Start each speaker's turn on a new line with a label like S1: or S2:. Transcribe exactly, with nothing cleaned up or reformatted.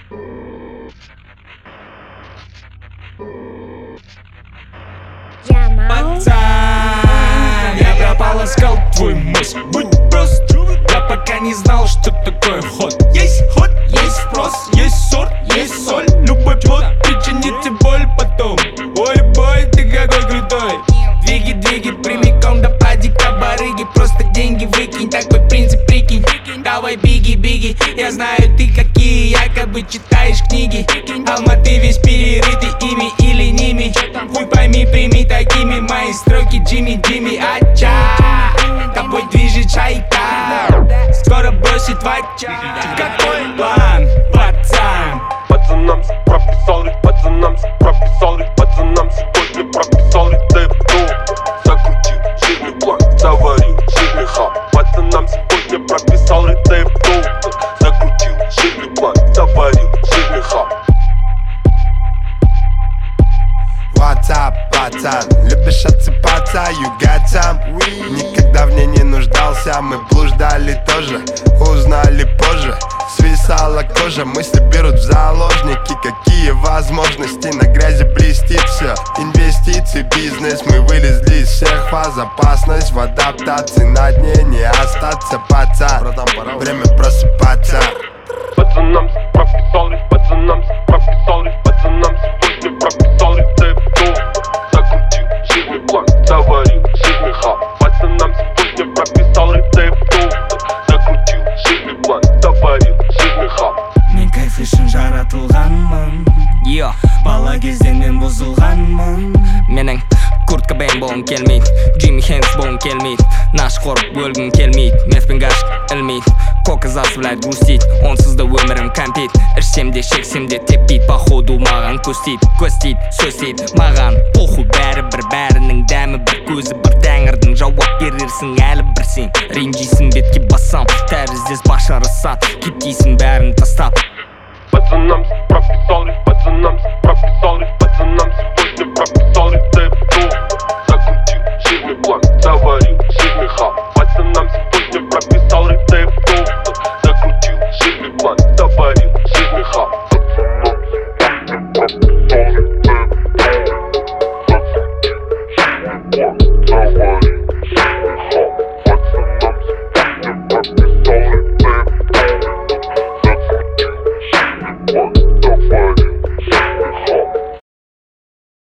S1: Пацан, я пропал, искал твой мозг. Будь прост, я пока не знал, что такое ход. Есть ход, есть спрос, есть сорт, есть соль. Любой плод причинит тебе боль потом. Ой, бой, ты какой крутой. Двиги, двиги, прямиком до падика барыги. Просто деньги выкинь, такой принцип прикинь. Давай биги, биги, я знаю ты какие. Якобы читаешь книги, Алматы весь перерытый ими или ними. Хуй пойми, прими такими мои строки. Джимми, Джимми, ача, тобой движет чайка, скоро бросит вача. Какой план, пацан?
S2: Пацанам прописал, пацанам прописал, пацанам сегодня прописал рецепту. Закрутил жирный план, заварил жирный хап. Пацанам сегодня прописал рецепту. Закрутил жирный план, заварил жирный хап.
S3: What's up, пацан? Любишь отсыпаться, you got some? Никогда в ней не нуждался, мы блуждали тоже. Узнали позже, свисала кожа. Мысли берут в заложники, какие возможности. На грязи блестит все, инвестиции, бизнес. Мы вылезли из всех фаз, опасность в адаптации. На дне не остаться, пацан, время просыпаться.
S2: Пацанам прописал, пацанам прописал, пацанам сегодня прописал рецепту. Закрутил жирный план, заварил жирный хап. Пацанам сегодня прописал рецепту. Закрутил жирный план, заварил жирный хап.
S1: Мен кайф үшін жаратылғанмын,
S4: Йо,
S1: бала кезден мен бұзылғанмын.
S4: менің Курт Кобейн болғым келмейді, Джимми Хенс болғым келмейді. Нашқор өлгім келмейді, мефпен ғашық ілмейді. Кока заставляет грустить, онсыз да өмірім кәмпит. Ішсем де шексем де теппейді, походу маған көстейді. Көстейді, сөстейді, маған похуй бәрі-бір. Бәрінің дәмі бір, көзі бір. Тәңірдің жауап берерсің әлі бір сен. Ренжисің бетке бассам, тәріздес башарыса. Кеткейсің бәрін тастап.
S2: Пацанам прописал, пацанам прописал, пацанам сегодня прописал рецепту. Закрутил жирный план, заварил жирный хап. Пацанам сегодня прописал рецепту. Закрутил жирный план, заварил жирный хап. Пацанам прописал рецепту. Закрутил жирный план, заварил